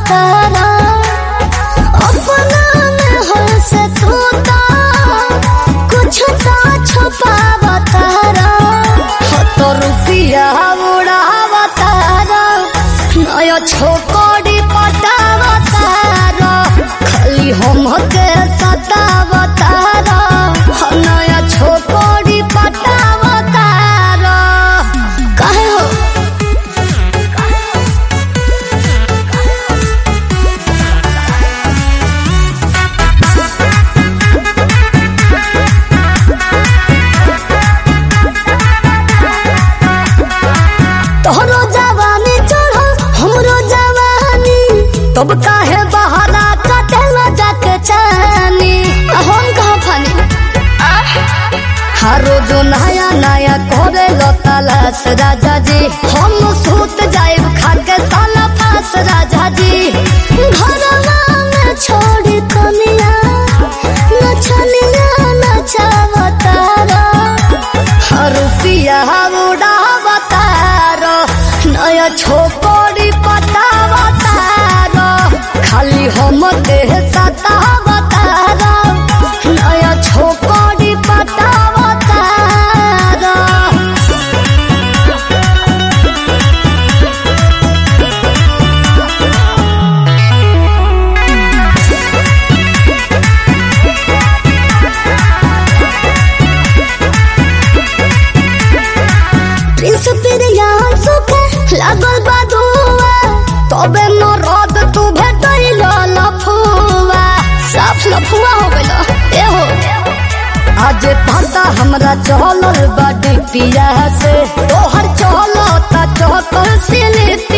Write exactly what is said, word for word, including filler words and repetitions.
तारा अपना में हो से तू ता कुछ ता छुपावा तारा तो रुपया उड़ावा तारा नया छोकरी पटावा तारा खाली हम के सतावा तारा नया छोकरी पटावा तारा काहे हो तोहरो जवानी चढ़ो हमरो जवानी तब काहे बहाना कटेला जाके चानी हम कहाँ फानी हर रोज नया नया करे लो तलाश राजा जी हम सूत जाए खाके साला पास राजा जी घरवा में छोड़ी कनिया नचनिया नचावतारा हर रुपया उड़ावा तारा नया छोकरी पटावा तारा खाली हम देह सतावा तारा नया छोकरी पटावा तारा प्रिंस पिरिया सुखे लागल बादुआ तबे मरद तू भेटैल लफुआ साफ लफुआ हो गइल ए हो आज पता हमरा चलल बा डिपिया से तोहर चलता चहकर से